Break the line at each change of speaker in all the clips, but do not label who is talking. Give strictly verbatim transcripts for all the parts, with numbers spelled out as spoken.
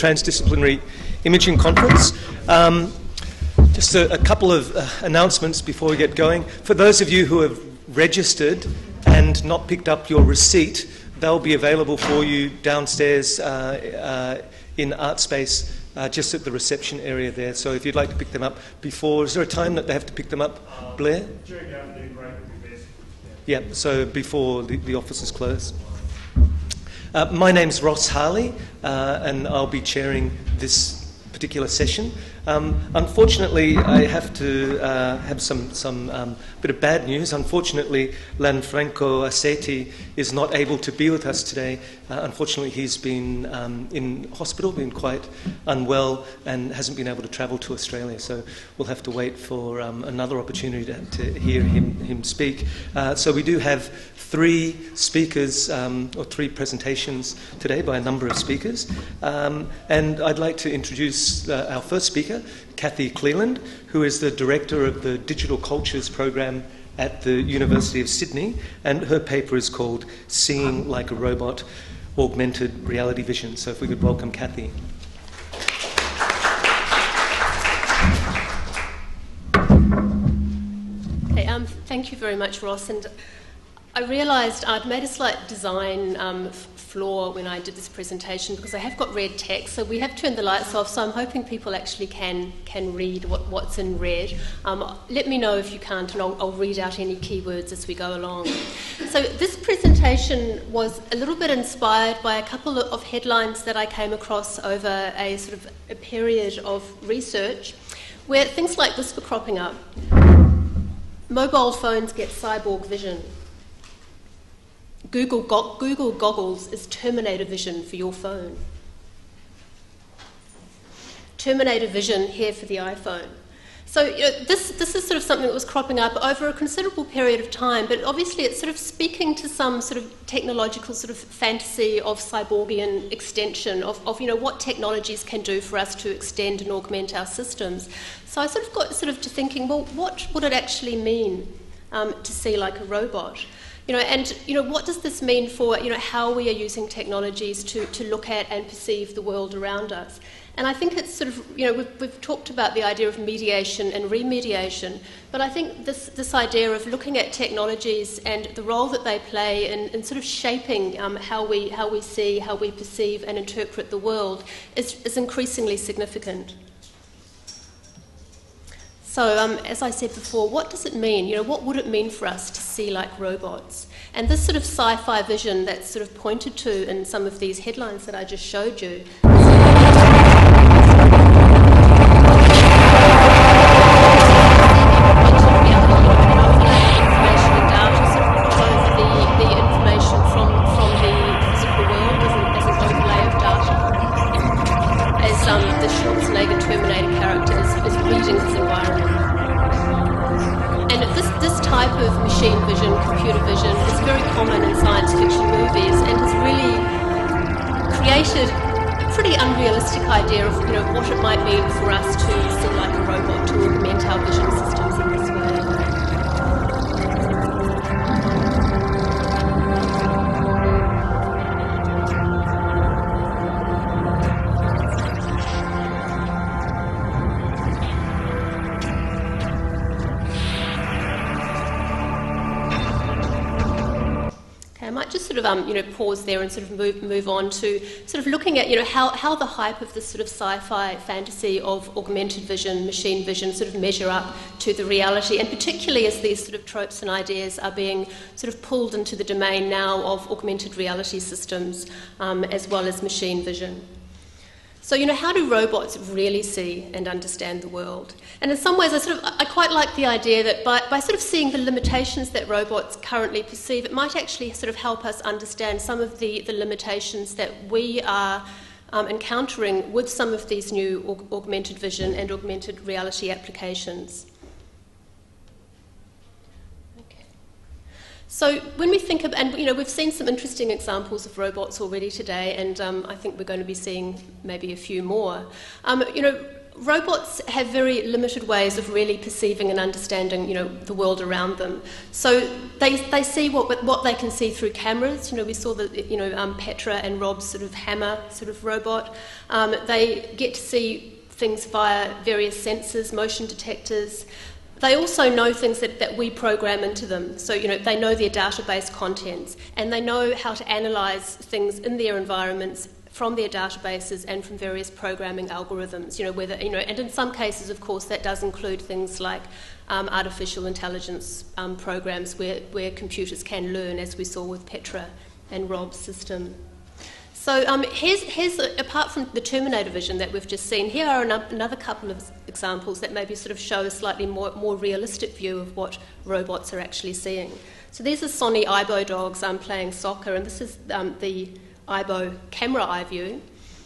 Transdisciplinary Imaging Conference. Um, just a, a couple of uh, announcements before we get going. For those of you who have registered and not picked up your receipt, they'll be available for you downstairs uh, uh, in Art Space, uh, just at the reception area there. So if you'd like to pick them up before, is there a time that they have to pick them up, uh, Blair?
During the afternoon break would be best.
Yeah, yeah, so before the, the office is closed. Uh, my name's Ross Harley, uh, and I'll be chairing this particular session. Um, unfortunately, I have to uh, have some, some um, bit of bad news. Unfortunately, Lanfranco Assetti is not able to be with us today. Uh, unfortunately, he's been um, in hospital, been quite unwell, and hasn't been able to travel to Australia. So we'll have to wait for um, another opportunity to, to hear him, him speak. Uh, so we do have three speakers, um, or three presentations today by a number of speakers. Um, and I'd like to introduce uh, our first speaker, Kathy Cleland, who is the Director of the Digital Cultures Program at the University of Sydney, and her paper is called Seeing Like a Robot, Augmented Reality Vision. So if we could welcome Kathy.
Hey, um, thank you very much, Ross. And I realised I'd made a slight design um, flaw when I did this presentation, because I have got red text, so we have turned the lights off, so I'm hoping people actually can can read what, what's in red. Um, let me know if you can't, and I'll, I'll read out any keywords as we go along. So this presentation was a little bit inspired by a couple of headlines that I came across over a sort of a period of research, where things like this were cropping up. Mobile phones get cyborg vision. Google, go- Google Goggles is Terminator Vision for your phone. Terminator Vision here for the iPhone. So you know, this, this is sort of something that was cropping up over a considerable period of time, but obviously it's sort of speaking to some sort of technological sort of fantasy of cyborgian extension, of, of you know, what technologies can do for us to extend and augment our systems. So I sort of got sort of to thinking, well, what would it actually mean um, to see like a robot? You know, and you know, what does this mean for you know how we are using technologies to, to look at and perceive the world around us? And I think it's sort of you know we've, we've talked about the idea of mediation and remediation, but I think this this idea of looking at technologies and the role that they play in, in sort of shaping um, how we how we see, how we perceive and interpret the world is, is increasingly significant. So, um, as I said before, what does it mean? You know, what would it mean for us to see like robots? And this sort of sci-fi vision that's sort of pointed to in some of these headlines that I just showed you. Idea of you know what it might mean for us to see like a robot to augment our vision systems in this way. Okay, I might just sort of um, you know pause there and sort of move move on to sort of looking at you know how, how the hype of this sort of sci-fi fantasy of augmented vision, machine vision sort of measure up to the reality, and particularly as these sort of tropes and ideas are being sort of pulled into the domain now of augmented reality systems um, as well as machine vision. So, you know, how do robots really see and understand the world? And in some ways, I sort of, I quite like the idea that by, by sort of seeing the limitations that robots currently perceive, it might actually sort of help us understand some of the, the limitations that we are um, encountering with some of these new aug- augmented vision and augmented reality applications. So when we think of, and you know, we've seen some interesting examples of robots already today, and um, I think we're going to be seeing maybe a few more. Um, you know, robots have very limited ways of really perceiving and understanding, you know, the world around them. So they they see what what they can see through cameras. You know, we saw the you know um, Petra and Rob's sort of hammer sort of robot. Um, they get to see things via various sensors, motion detectors. They also know things that, that we program into them. So, you know, they know their database contents, and they know how to analyse things in their environments from their databases and from various programming algorithms, you know, whether, you know, and in some cases, of course, that does include things like um, artificial intelligence um, programs where, where computers can learn, as we saw with Petra and Rob's system. So um, here's, here's, apart from the Terminator vision that we've just seen, here are another couple of examples that maybe sort of show a slightly more, more realistic view of what robots are actually seeing. So these are Sony Aibo dogs um, playing soccer, and this is um, the Aibo camera eye view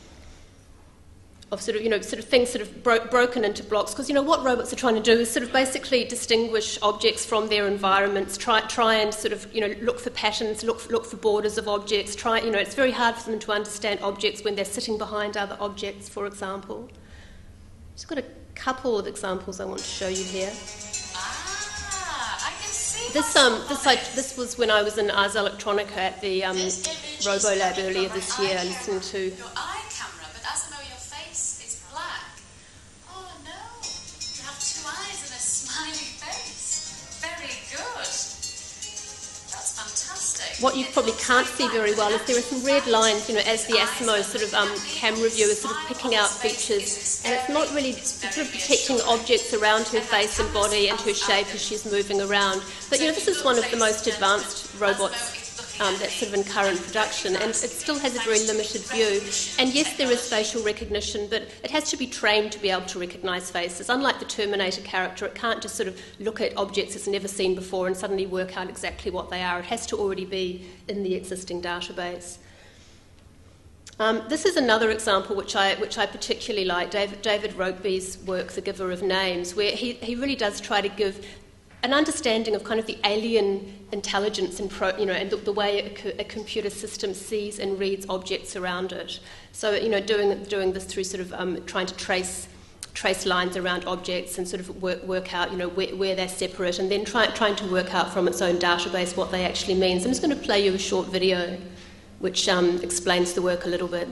of sort of, you know, sort of things sort of bro- broken into blocks, because, you know, what robots are trying to do is sort of basically distinguish objects from their environments, try try and sort of, you know, look for patterns, look for, look for borders of objects, try, you know, it's very hard for them to understand objects when they're sitting behind other objects, for example. Just got a couple of examples I want to show you here.
Ah, I can see
This um this I, this was when I was in Ars Electronica at the um, RoboLab earlier this year, listening to.
Your eye camera, but as I know your face is black. Oh no, you have two eyes and a smiley face. Very good. That's fantastic.
What you probably can't see very well is there are some red lines, you know, as the Asimo sort of um, camera view is sort of picking out features, and it's not really it's sort of detecting objects around her face and body and her shape as she's moving around. But, you know, this is one of the most advanced robots Um, that's sort of in current production, and it still has a very limited view. And yes, there is facial recognition, but it has to be trained to be able to recognise faces. Unlike the Terminator character, it can't just sort of look at objects it's never seen before and suddenly work out exactly what they are. It has to already be in the existing database. Um, this is another example which I which I particularly like, David, David Rokeby's work, The Giver of Names, where he, he really does try to give an understanding of kind of the alien intelligence and pro, you know, and the, the way a, co- a computer system sees and reads objects around it. So, you know, doing doing this through sort of um, trying to trace trace lines around objects and sort of work work out, you know, where, where they're separate, and then try, trying to work out from its own database what they actually mean. So I'm just going to play you a short video which um, explains the work a little bit.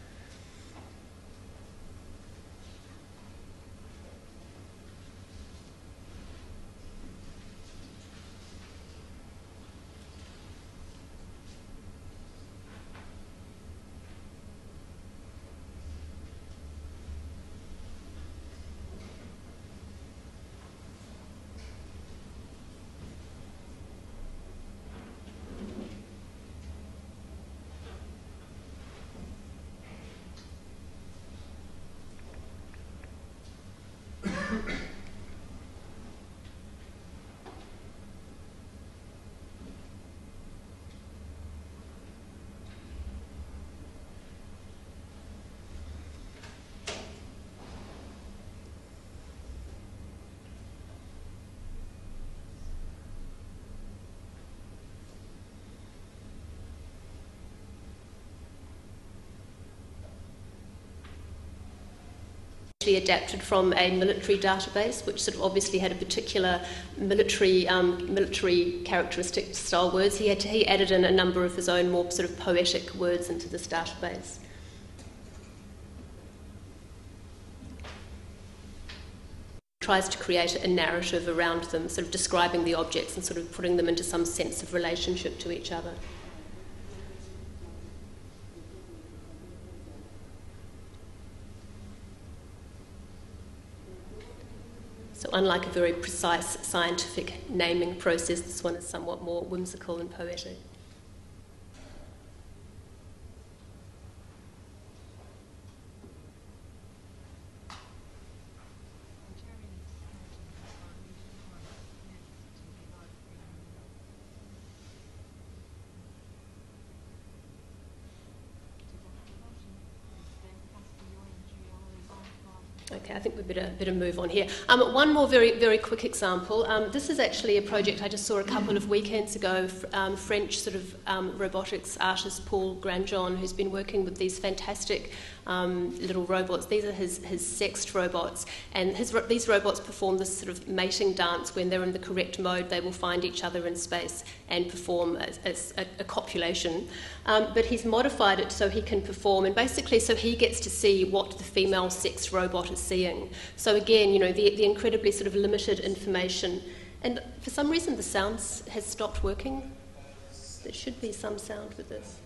Adapted from a military database, which sort of obviously had a particular military um, military characteristic style words. He had to, he added in a number of his own more sort of poetic words into this database. Tries to create a narrative around them, sort of describing the objects and sort of putting them into some sense of relationship to each other. So unlike a very precise scientific naming process, this one is somewhat more whimsical and poetic. Okay, I think we better better move on here. Um, one more very very quick example. Um, this is actually a project I just saw a couple of weekends ago. Um, French sort of um, robotics artist Paul Grandjean, who's been working with these fantastic um, little robots. These are his, his sexed robots, and his, these robots perform this sort of mating dance. When they're in the correct mode, they will find each other in space and perform a, a, a copulation. Um, but he's modified it so he can perform, and basically so he gets to see what the female sex robot is seeing. So again, you know, the, the incredibly sort of limited information. And for some reason the sound has stopped working. There should be some sound with this.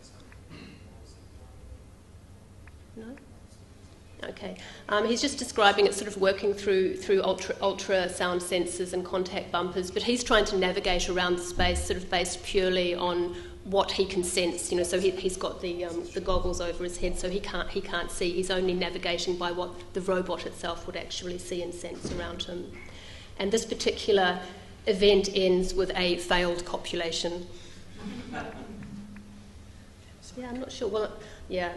No? Okay. Um, he's just describing it sort of working through through ultra, ultrasound sensors and contact bumpers, but he's trying to navigate around the space sort of based purely on what he can sense. You know, so he, he's got the um, the goggles over his head, so he can't he can't see. He's only navigating by what the robot itself would actually see and sense around him. And this particular event ends with a failed copulation. Yeah, I'm not sure. Well, yeah.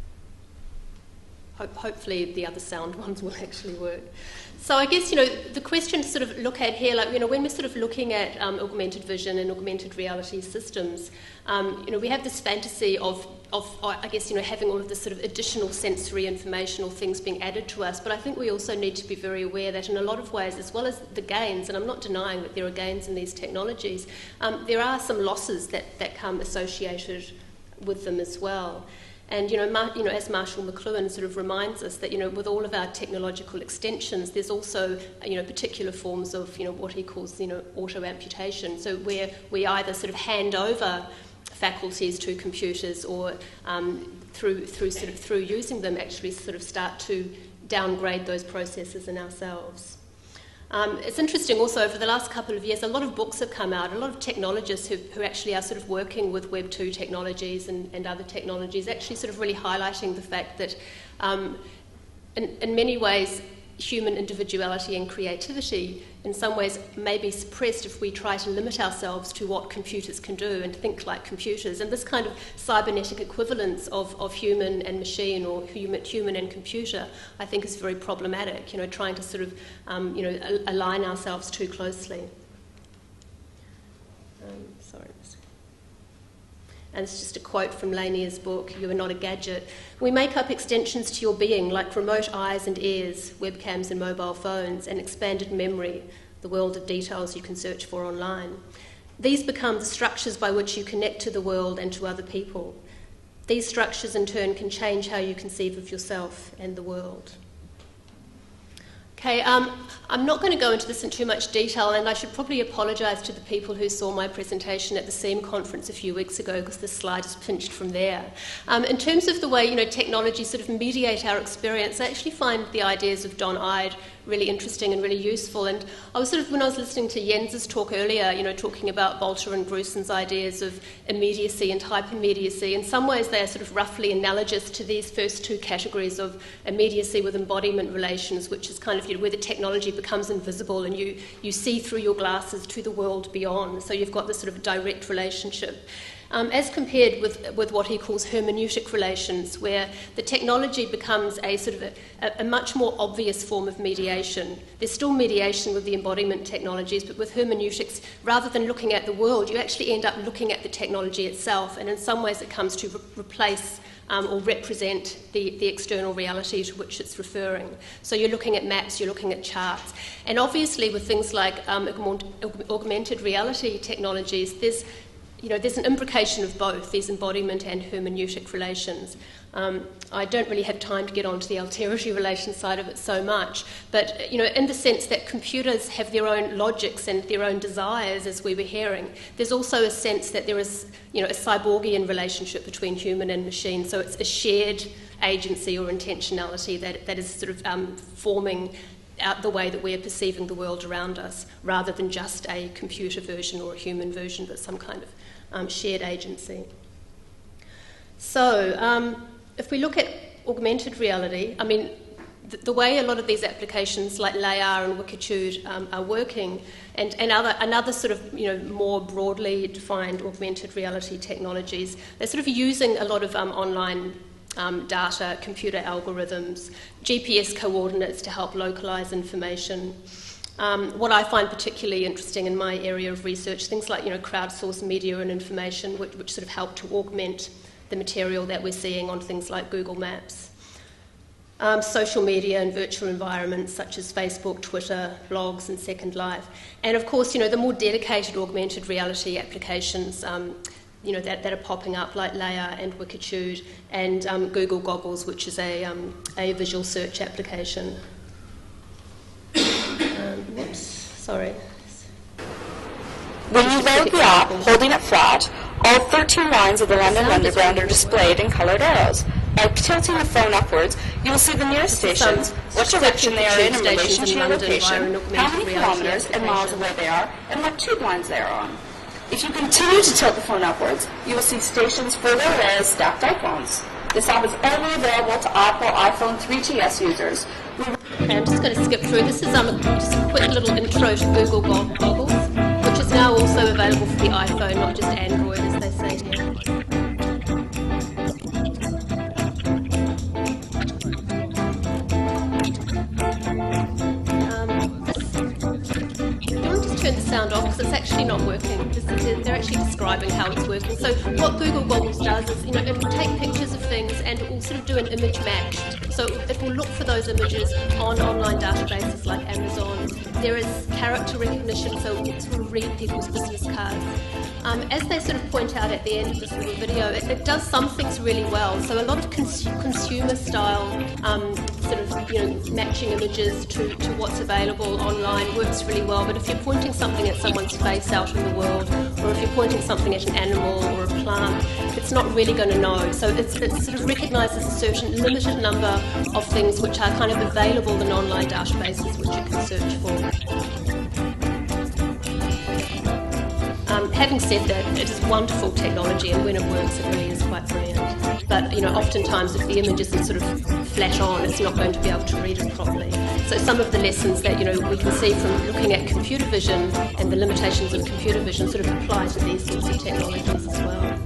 Ho- hopefully the other sound ones will actually work. So I guess, you know, the question to sort of look at here, like, you know, when we're sort of looking at um, augmented vision and augmented reality systems, um, you know, we have this fantasy of, of, I guess, you know, having all of this sort of additional sensory information or things being added to us. But I think we also need to be very aware that in a lot of ways, as well as the gains, and I'm not denying that there are gains in these technologies, um, there are some losses that, that come associated with them as well. And, you know, Mar- you know, as Marshall McLuhan sort of reminds us that, you know, with all of our technological extensions, there's also, you know, particular forms of, you know, what he calls, you know, auto-amputation. So where we either sort of hand over faculties to computers or um, through, through sort of through using them actually sort of start to downgrade those processes in ourselves. Um, it's interesting also, over the last couple of years, a lot of books have come out, a lot of technologists who, who actually are sort of working with Web two technologies and, and other technologies, actually sort of really highlighting the fact that um, in, in many ways human individuality and creativity in some ways may be suppressed if we try to limit ourselves to what computers can do and think like computers. And this kind of cybernetic equivalence of, of human and machine, or human, human and computer, I think is very problematic, you know, trying to sort of, um, you know, a- align ourselves too closely. Um, sorry. And it's just a quote from Lanier's book, "You are not a gadget. We make up extensions to your being like remote eyes and ears, webcams and mobile phones, and expanded memory, the world of details you can search for online. These become the structures by which you connect to the world and to other people. These structures in turn can change how you conceive of yourself and the world." Okay, um, I'm not going to go into this in too much detail, and I should probably apologise to the people who saw my presentation at the SEAM conference a few weeks ago, because this slide is pinched from there. Um, in terms of the way, you know, technology sort of mediate our experience, I actually find the ideas of Don Ide really interesting and really useful. And I was sort of, when I was listening to Jens's talk earlier, you know, talking about Bolter and Grusen's ideas of immediacy and hypermediacy, in some ways they are sort of roughly analogous to these first two categories of immediacy with embodiment relations, which is kind of, you know, where the technology becomes invisible and you, you see through your glasses to the world beyond. So you've got this sort of direct relationship. Um, as compared with, with what he calls hermeneutic relations, where the technology becomes a sort of a, a much more obvious form of mediation. There's still mediation with the embodiment technologies, but with hermeneutics, rather than looking at the world, you actually end up looking at the technology itself, and in some ways it comes to re- replace um, or represent the, the external reality to which it's referring. So you're looking at maps, you're looking at charts, and obviously with things like um, augment, augmented reality technologies, there's You know, there's an imbrication of both, these embodiment and hermeneutic relations. Um, I don't really have time to get onto the alterity relation side of it so much, but, you know, in the sense that computers have their own logics and their own desires, as we were hearing, there's also a sense that there is, you know, a cyborgian relationship between human and machine, so it's a shared agency or intentionality that, that is sort of um, forming out the way that we're perceiving the world around us, rather than just a computer version or a human version, but some kind of um, shared agency. So, um, if we look at augmented reality, I mean, the, the way a lot of these applications like Layar and Wikitude um, are working, and, and other, and other sort of, you know, more broadly defined augmented reality technologies, they're sort of using a lot of um, online Um, data, computer algorithms, G P S coordinates to help localise information. Um, what I find particularly interesting in my area of research, things like, you know, crowdsourced media and information, which, which sort of help to augment the material that we're seeing on things like Google Maps. Um, social media and virtual environments such as Facebook, Twitter, blogs, and Second Life. And of course, you know, the more dedicated augmented reality applications, um, you know, that, that are popping up, like Leia and Wikitude, and um, Google Goggles, which is a, um, a visual search application. um, whoops, sorry.
When you load the app, holding it flat, all thirteen lines of the London Underground are displayed in coloured arrows. By tilting the phone upwards, you will see the nearest stations, what direction they are in in relation to your location, how many kilometres and miles away they are, and what tube lines they are on. If you continue to tilt the phone upwards, you will see stations further away as stacked iPhones. This app is only available to Apple iPhone three G S users.
Okay, I'm just going to skip through. This is um, just a quick little intro to Google Goggles, which is now also available for the iPhone, not just Android, as they say here. Turn the sound off because it's actually not working. This is, they're actually describing how it's working. So what Google Goggles does is, you know, it will take pictures of things and it will sort of do an image match. So it will look for those images on online databases like Amazon. There is character recognition, so it will sort of read people's business cards. Um, as they sort of point out at the end of this little video, it, it does some things really well. So a lot of cons- consumer style um, sort of, you know, matching images to, to what's available online works really well. But if you're pointing something at someone's face out in the world, or if you're pointing something at an animal or a plant, it's not really going to know. So it's, it sort of recognises a certain limited number of things which are kind of available in online databases which you can search for. Um, having said that, it is wonderful technology, and when it works, it really is quite brilliant. But, you know, oftentimes if the image isn't sort of flat on, it's not going to be able to read it properly. So some of the lessons that, you know, we can see from looking at computer vision and the limitations of computer vision sort of apply to these sorts of technologies as well.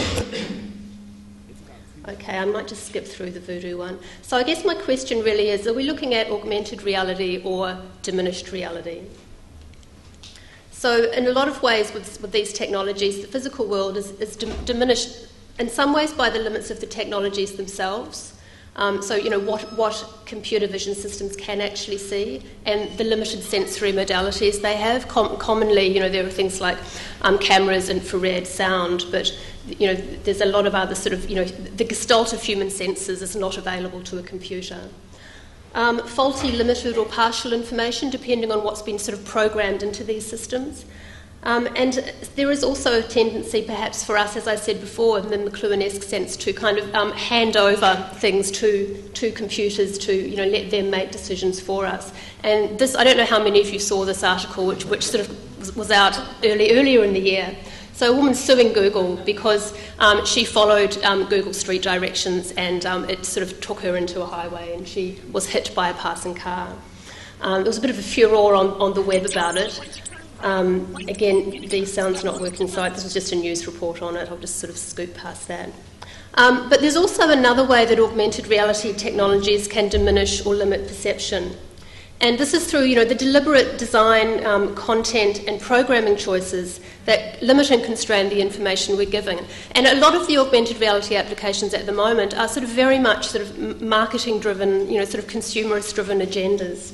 Okay, I might just skip through the Voodoo one. So I guess my question really is, are we looking at augmented reality or diminished reality? So in a lot of ways with, with these technologies, the physical world is, is dim- diminished in some ways by the limits of the technologies themselves. Um, so, you know, what, what computer vision systems can actually see and the limited sensory modalities they have. Com- commonly, you know, there are things like um, cameras, infrared, sound, but, you know, there's a lot of other sort of, you know, the gestalt of human senses is not available to a computer. Um, faulty, limited or partial information depending on what's been sort of programmed into these systems. Um, and there is also a tendency perhaps for us, as I said before, in the McLuhan-esque sense, to kind of um, hand over things to, to computers to, you know, let them make decisions for us. And this, I don't know how many of you saw this article, which, which sort of was out early, earlier in the year. So a woman suing Google because um, she followed um, Google Street directions and um, it sort of took her into a highway and she was hit by a passing car. Um, there was a bit of a furore on, on the web about it. Um, again, the sound's not working, so this was just a news report on it. I'll just sort of scoot past that. Um, but there's also another way that augmented reality technologies can diminish or limit perception. And this is through, you know, the deliberate design, um, content and programming choices that limit and constrain the information we're given. And a lot of the augmented reality applications at the moment are sort of very much sort of marketing-driven, you know, sort of consumerist-driven agendas.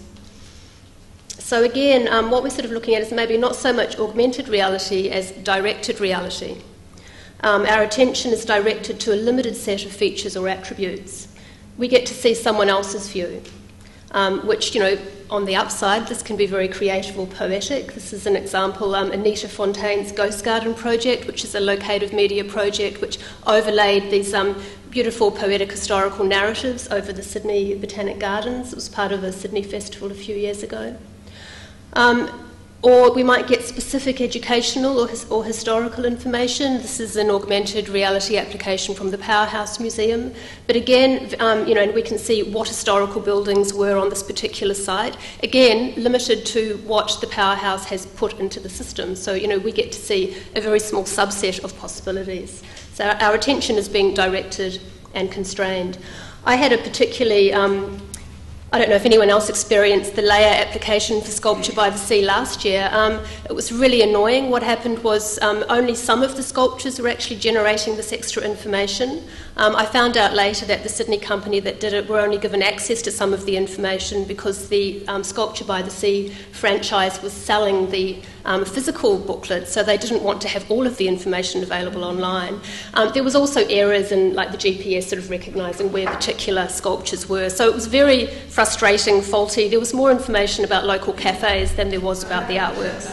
So again, um, what we're sort of looking at is maybe not so much augmented reality as directed reality. Um, our attention is directed to a limited set of features or attributes. We get to see someone else's view. Um, which, you know, on the upside, this can be very creative or poetic. This is an example, um, Anita Fontaine's Ghost Garden project, which is a locative media project which overlaid these um, beautiful poetic historical narratives over the Sydney Botanic Gardens. It was part of a Sydney festival a few years ago. Um, Or we might get specific educational or, his, or historical information. This is an augmented reality application from the Powerhouse Museum. But again, um, you know, and we can see what historical buildings were on this particular site. Again, limited to what the Powerhouse has put into the system. So, you know, we get to see a very small subset of possibilities. So our, our attention is being directed and constrained. I had a particularly... Um, I don't know if anyone else experienced the layer application for Sculpture by the Sea last year. Um, it was really annoying. What happened was um, only some of the sculptures were actually generating this extra information. Um, I found out later that the Sydney company that did it were only given access to some of the information because the um, Sculpture by the Sea franchise was selling the um, physical booklet, so they didn't want to have all of the information available online. Um, there was also errors in like the G P S sort of recognising where particular sculptures were, so it was very frustrating, faulty. There was more information about local cafes than there was about the artworks.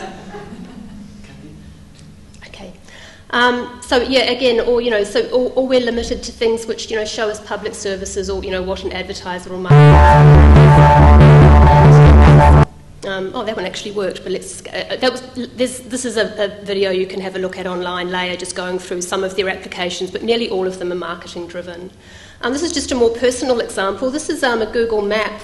Okay. Um, so yeah, again, or you know, so or, or we're limited to things which you know show us public services, or you know what an advertiser or marketer. Um, oh, that one actually worked, but let's. Uh, that was this. This is a, a video you can have a look at online. Layer just going through some of their applications, but nearly all of them are marketing driven. Um, this is just a more personal example. This is um, a Google map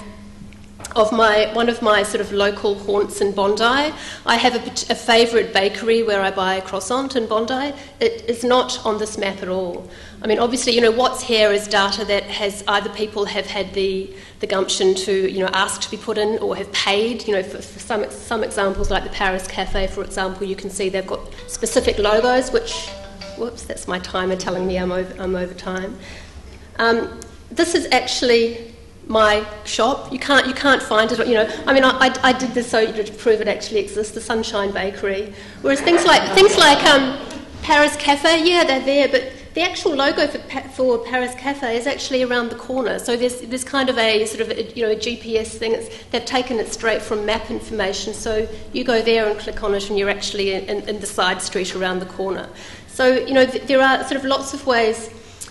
of my one of my sort of local haunts in Bondi. I have a, a favourite bakery where I buy a croissant in Bondi. It is not on this map at all. I mean, obviously, you know, what's here is data that has either people have had the, the gumption to, you know, ask to be put in or have paid. You know, for, for some some examples, like the Paris Cafe, for example, you can see they've got specific logos, which, whoops, that's my timer telling me I'm over, I'm over time. Um, this is actually my shop. You can't you can't find it. You know, I mean, I, I, I did this so you know, to prove it actually exists. The Sunshine Bakery. Whereas things like things like um, Paris Cafe, yeah, they're there, but the actual logo for, for Paris Cafe is actually around the corner. So there's there's kind of a sort of a, you know a G P S thing. It's, they've taken it straight from map information. So you go there and click on it, and you're actually in, in, in the side street around the corner. So you know th- there are sort of lots of ways.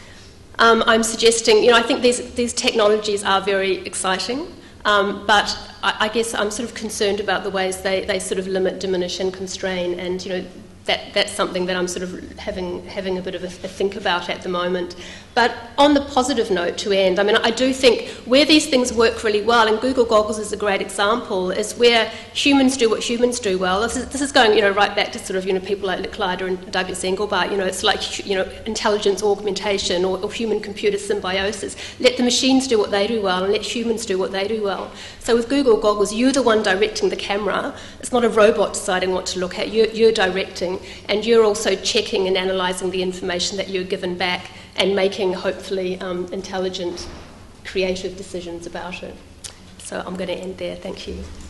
Um, I'm suggesting, you know, I think these these technologies are very exciting, um, but I, I guess I'm sort of concerned about the ways they, they sort of limit, diminish, and constrain, and you know, that that's something that I'm sort of having having a bit of a, a think about at the moment. But on the positive note to end, I mean, I do think where these things work really well, and Google Goggles is a great example, is where humans do what humans do well. This is, this is going, you know, right back to sort of, you know, people like Licklider and Douglas Engelbart. You know, it's like, you know, intelligence augmentation or, or human-computer symbiosis. Let the machines do what they do well, and let humans do what they do well. So with Google Goggles, you're the one directing the camera. It's not a robot deciding what to look at. You're, you're directing, and you're also checking and analysing the information that you're given back, and making, hopefully, um, intelligent, creative decisions about it. So I'm going to end there. Thank you.